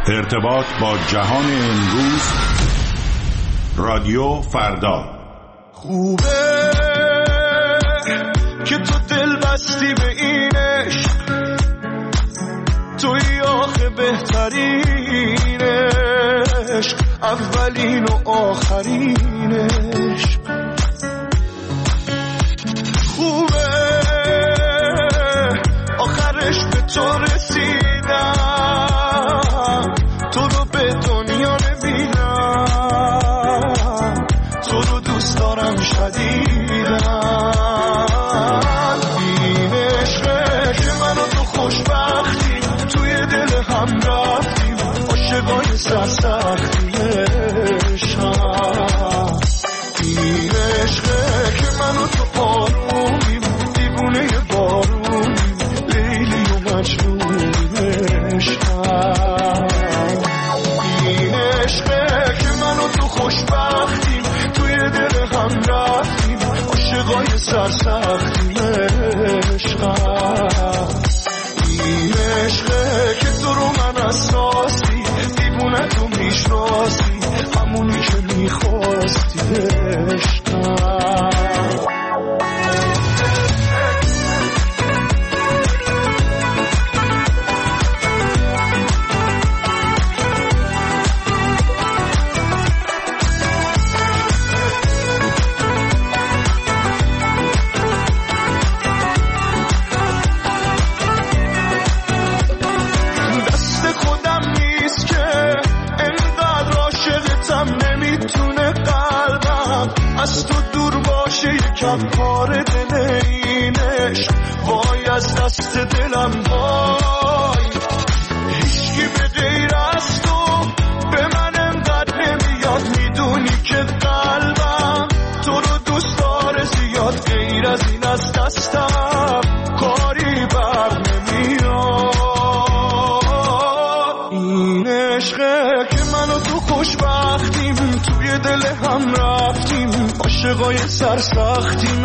ارتباط با جهان امروز، رادیو فردا. خوبه که تو دل بستی به این عشق، توی آخه بهترین عشق، اولین و آخرین عشق. خوبه آخرش به تو رسیدم، تو رو به دنیا نبینم، تو رو دوست دارم شدیدم. این عشقه که من و تو خوشبختیم، توی دل هم رفتیم، عاشقای سرسختیم عشقم. این عشقه که من و تو آرومیم، دیوونه بارونیم، لیلی و مجنونیم عشقم. این عشقه که من و تو خوشبختیم، توی دل هم رفتیم، عاشقای سرسختیم عشقم. این عشقه که تو رو من اساسی، دیوونه تو میشناسی، همونی که میخواستی عشقم. از تو دور باشه یکم کار دل اینش، وای از دست دلم وای. هیچکی به غیر از تو به من انقدر نمیاد، میدونی که قلبم تو رو دوست داره زیاد، غیر از این از دستم کاری بر نمیاد. این عشقه که من و تو خوشبختیم، توی دل هم رفتیم، عاشقای سرسختیم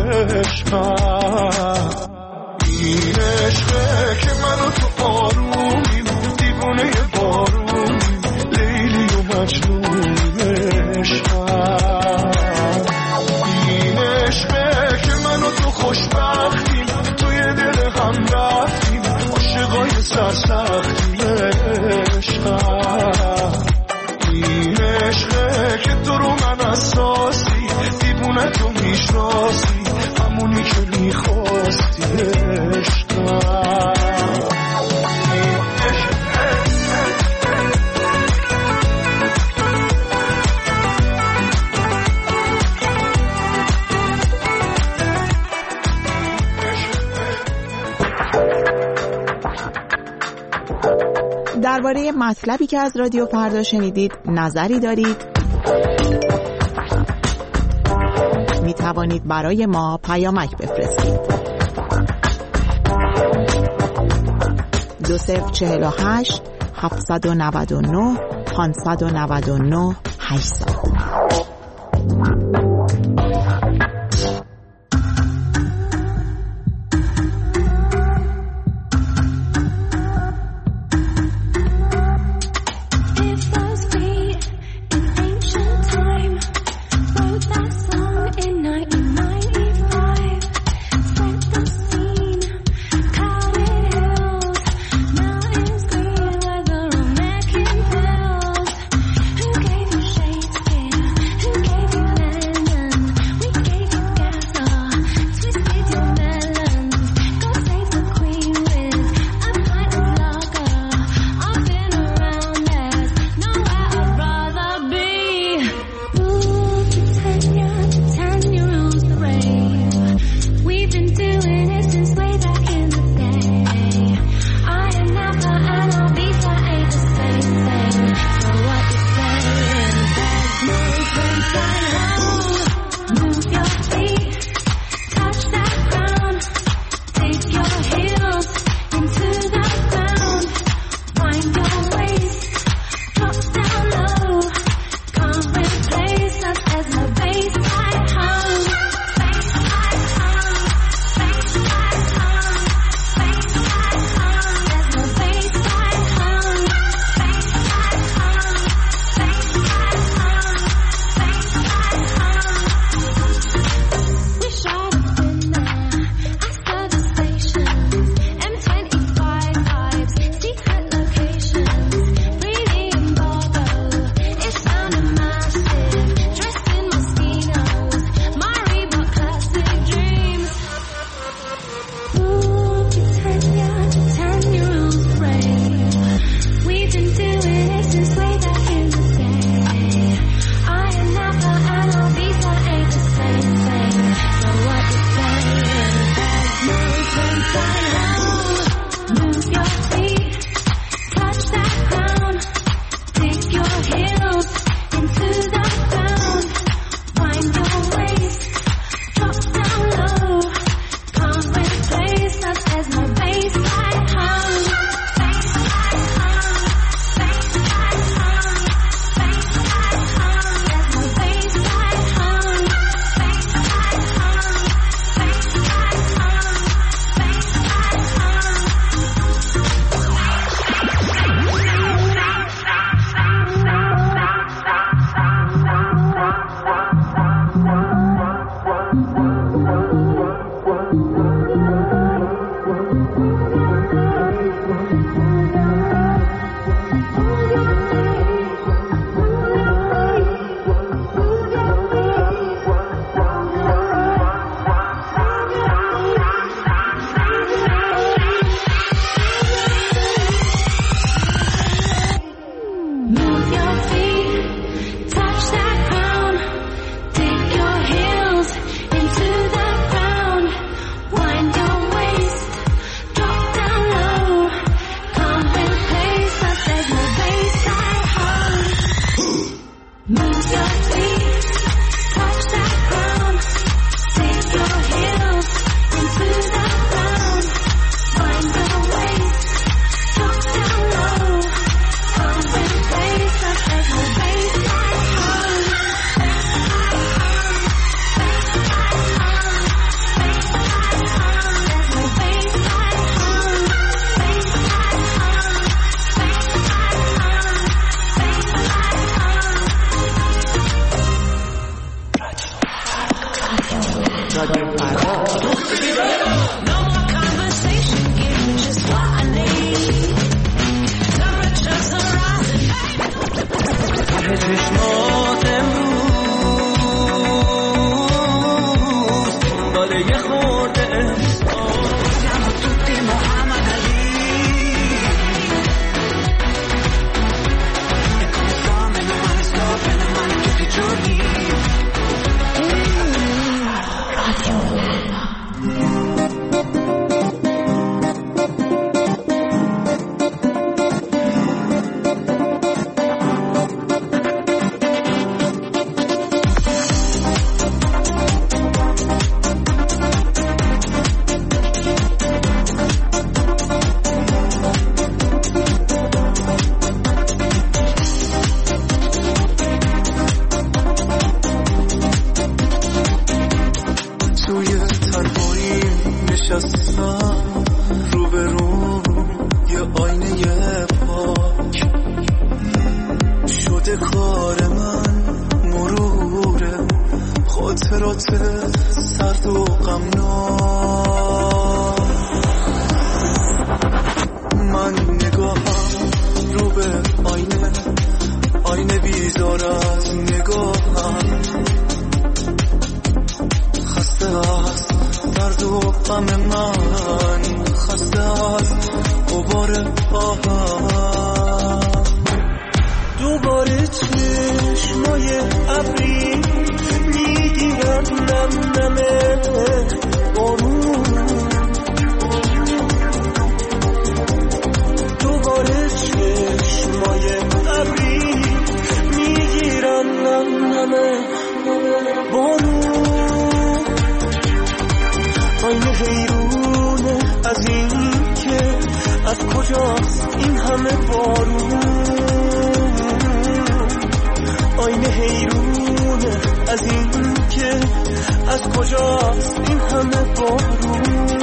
عشقم. این عشقه که من و تو آرومیم، دیوونه بارونیم، لیلی و مجنونیم عشقم. این عشقه که من و تو خوشبختیم، توی دل هم رفتیم، عاشقای سرسختیم عشقم. این عشقه که تو رو من اساسی، دیوونه تو میشناسی، همونی که میخواستی عشقم. درباره مطلبی که از رادیو فردا شنیدید نظری دارید؟ می توانید برای ما پیامک بفرستید. 2048 799 599 800. Who gave you سرد و غمناک. من نگاهم رو به آینه بیزار از نگاهم. خسته از درد و غم من، خسته از غبار آهم. دوباره چشمای ابری میگیرن نم نمه بارون. دوباره چشمای ابری میگیرن نم نمه بارون. آینه حیرونه از این که از کجاست این همه بارون. آینه حیرونه از این که از کجاست این همه بارون.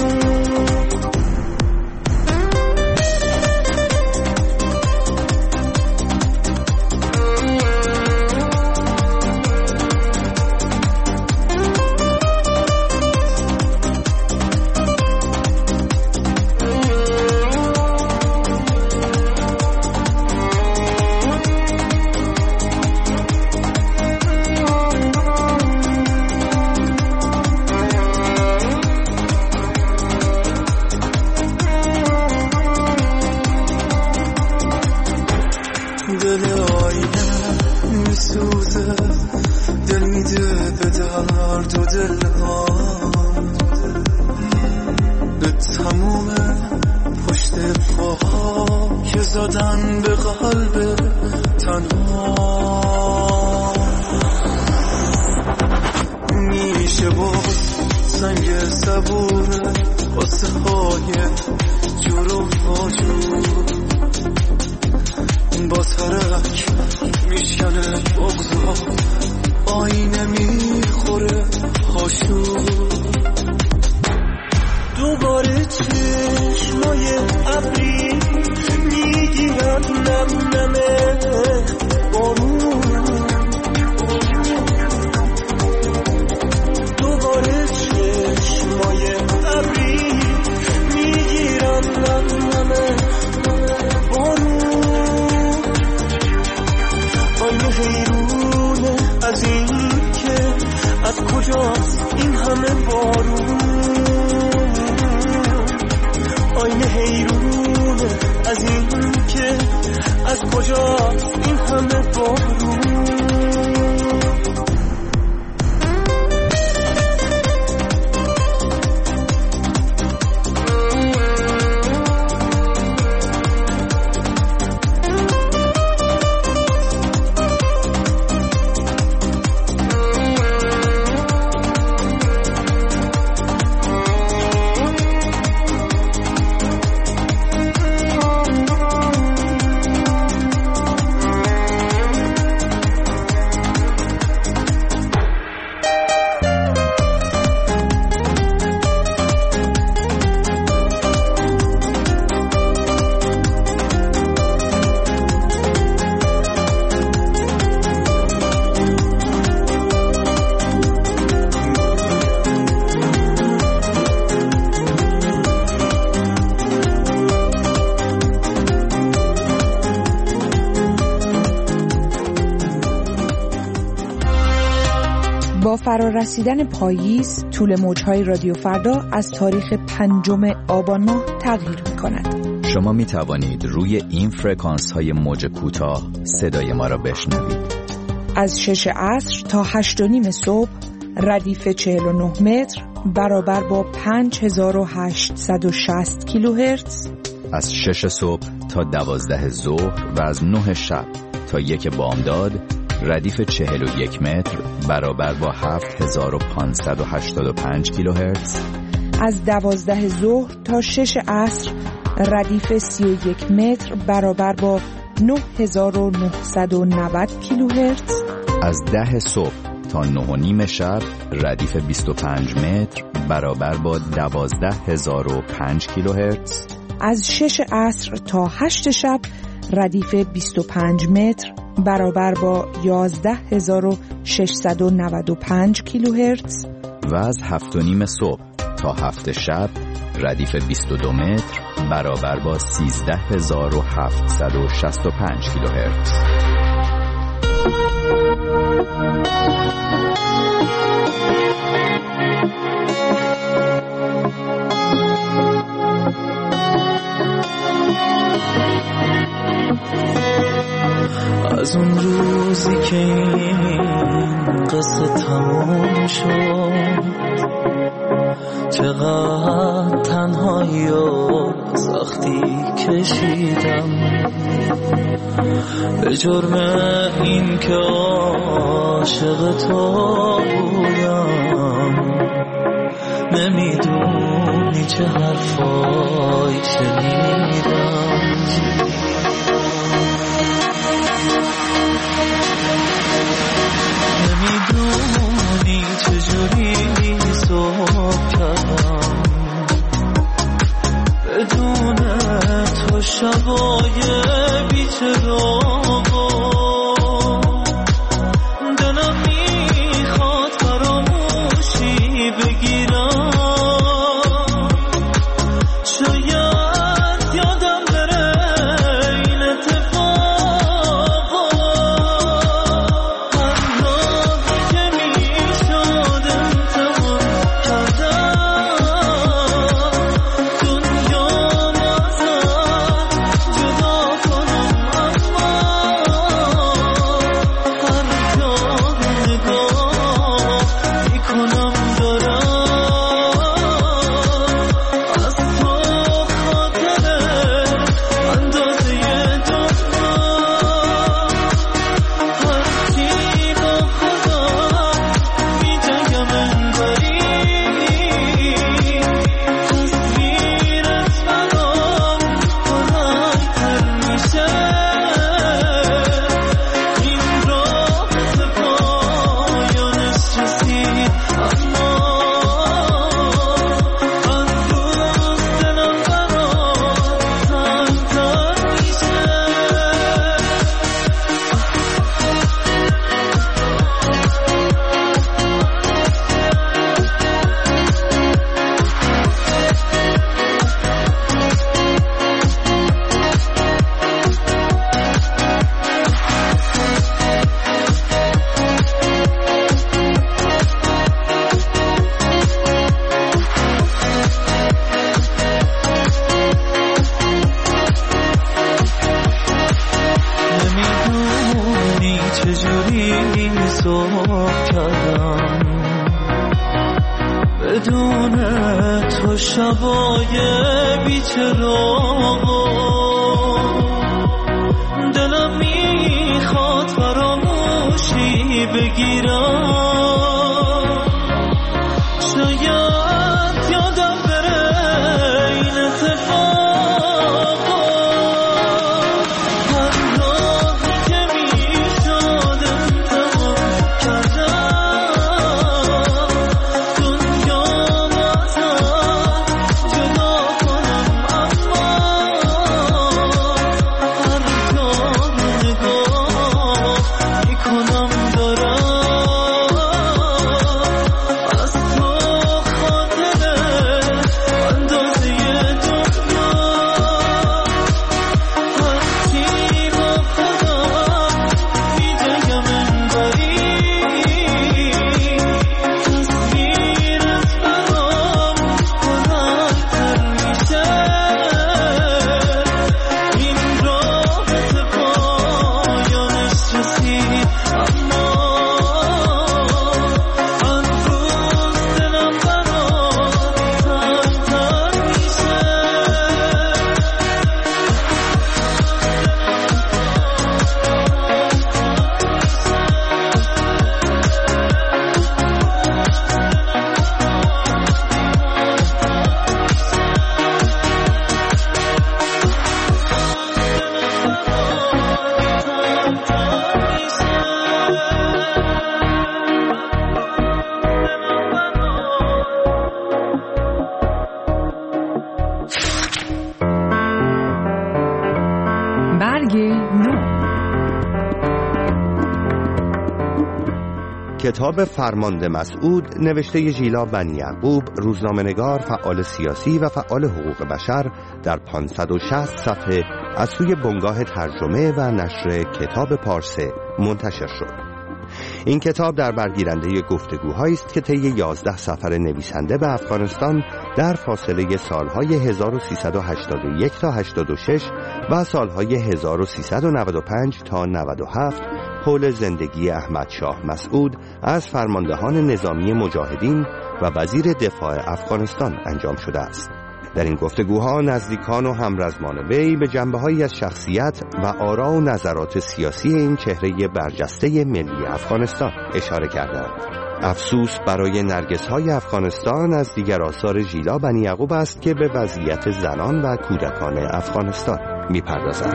با فرارسیدن پاییز طول موجهای رادیو فردا از تاریخ 5 آبان ماه تغییر می‌کند. شما می توانید روی این فرکانس های موج کوتاه صدای ما را بشنوید. از 6 عصر تا 8:30 صبح ردیف 49 متر برابر با 5860 کیلوهرتز. از 6 صبح تا 12 ظهر و از 9 شب تا 1 بامداد ردیف 41 متر برابر با 7585 کیلوهرتز. از 12 ظهر تا 6 عصر ردیف 31 متر برابر با 9990 کیلوهرتز. از 10 صبح تا 9:30 شب ردیف 25 متر برابر با 12005 کیلوهرتز. از 6 عصر تا 8 شب ردیف 25 متر برابر با 11695 کیلوهرتز و از 7:30 صبح تا 7 شب ردیف 22 متر برابر با 13765 کیلوهرتز. از اون روزی که این قصه تموم شد، چقدر تنهایی و سختی کشیدم به جرم این که عاشق تو بودم. نمیدونی چه حرفایی شنیدم، نمیدونی چجوری صبح کردم بدون تو شبای بی‌چراغ. دلم میخواد فراموشی بگیرم، شاید یادم بره این اتفاقا. هر راهی که میشد انتخاب کردم، دنیا نزد جدا کنم، اما هر جا نگاه میکنم دارم از تو خاطره اندازه دنیا. هرچی با خودم میجنگم انگاری تصویرت برام بلندتر میشه. این راه به پایانش رسید، اما هر روز دلم برات تنگ‌تر میشه. نمیدونی چجوری صبح کردم بدون تو شبای بی‌چراغ. دلم میخواد فراموشی بگیرم، شاید یادم بره این اتفاقا. هر راهی که میشد انتخاب کردم، دنیا نزد جدا کنم، اما هر جا نگاه میکنم دارم برگ نو. کتاب فرمانده مسعود نوشته ژیلا بنی یعقوب، روزنامه‌نگار، فعال سیاسی و فعال حقوق بشر، در 560 صفحه از سوی بنگاه ترجمه و نشر کتاب پارسه منتشر شد. این کتاب در برگیرنده گفتگوهایی است که طی 11 سفر نویسنده به افغانستان در فاصله سالهای 1381 تا 86 و سالهای 1395 تا 97 حول زندگی احمد شاه مسعود از فرماندهان نظامی مجاهدین و وزیر دفاع افغانستان انجام شده است. در این گفتگوها نزدیکان و همرزمان وی به جنبه‌هایی از شخصیت و آرا و نظرات سیاسی این چهره برجسته ملی افغانستان اشاره کردند. افسوس برای نرگس‌های افغانستان از دیگر آثار ژیلا بنی یعقوب است که به وضعیت زنان و کودکان افغانستان می‌پردازد.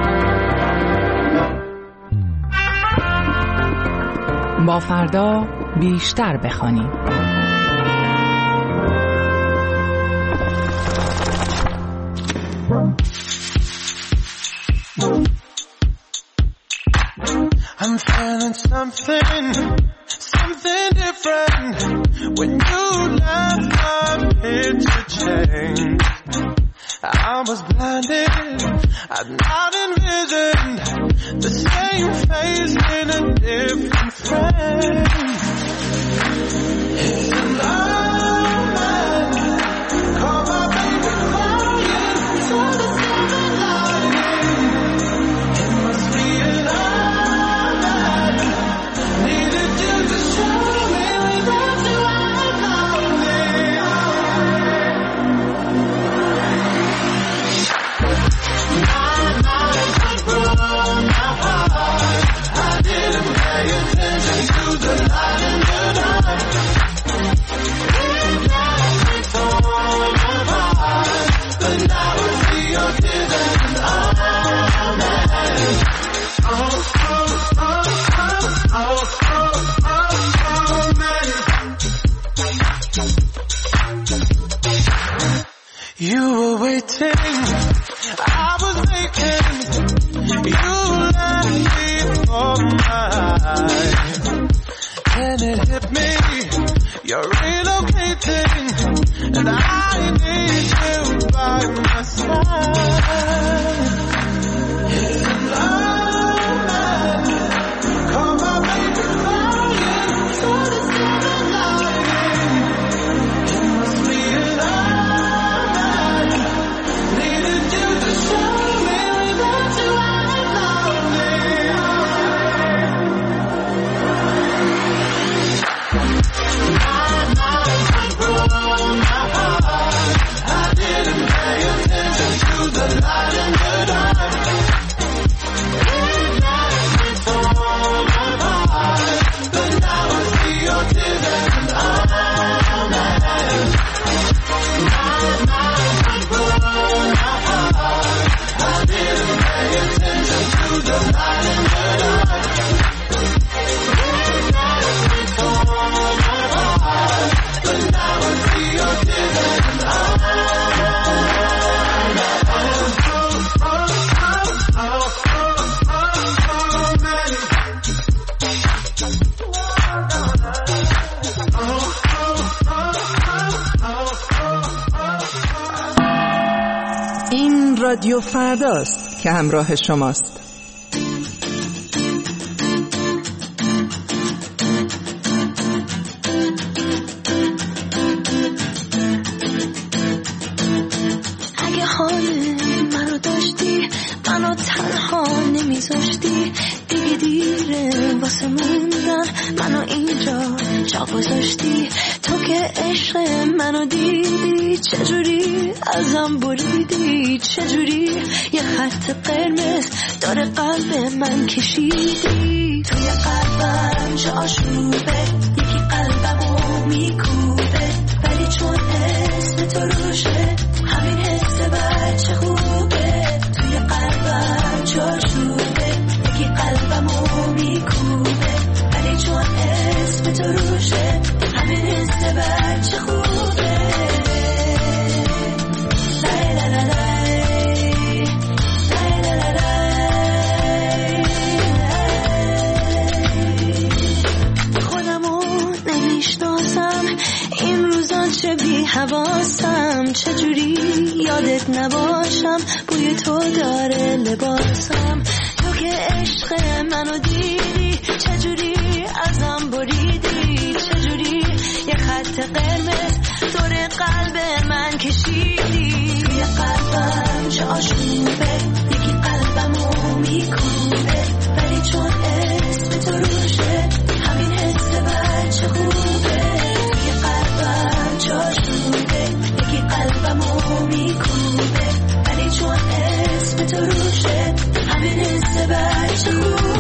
با فردا بیشتر بخوانیم. I'm feeling something different. When you left, my picture changed. I was blinded, I'd not envisioned the same face in a different frame. It's an omen, call my baby crying for the silver lining. It must be an omen, needed you to show me without you I'm lonely. My mind was broken, my heart, I didn't pay attention to the light in the dark. It left me torn apart, but now I see your tears as an omen. Oh, oh, oh, oh, oh, oh, omen. You were waiting, I was making, you left me for mine. And it hit me, you're relocating, and I need you by my side. It's an omen, call my baby crying for the silver lining. It must be an omen, needed you to show me without you I'm lonely. My mind was broken, my heart, I didn't pay attention to the light in the dark. It left me torn apart, but now I see your tears as an omen. My mind was broken, my heart, I didn't pay attention to the light in the dark. It left me torn apart, but now I see your tears as an این رادیو فرداست که همراه شماست. اگه حال منو داشتی، منو تنها نمیذاشتی، دیگه دیره واسه موندن، منو اینجا جا گذاشتی. تو که عشق منو دیدی، چجوری ازم بریدی، چجوری یه خط قرمز داره قلب من کشیدی. توی قلبم چه آشوبه، یکی قلبمو میکوبه، ولی چون اسم تو روشه همین حس بچه خوبه. توی قلبم چه آشوبه، یکی قلبمو میکوبه، ولی چون اسم تو روشه همین حس بچه خوبه. لای لای لای لای لای لای لای. حواسم چجوری یادت نباشم بوی تو داره لباسم تو که عشق منو دیدی چجوری ازم بریدی چجوری یه خط قرمز دور قلب من کشیدی توی قلبم چه آشوبه یکی قلبمو میکوبه ولی چون اسم تو روشه همین حس بچه خوبه توی قلبم چه آشوبه یکی قلبمو میکوبه ولی چون اسم تو روشه همین حس بچه خوبه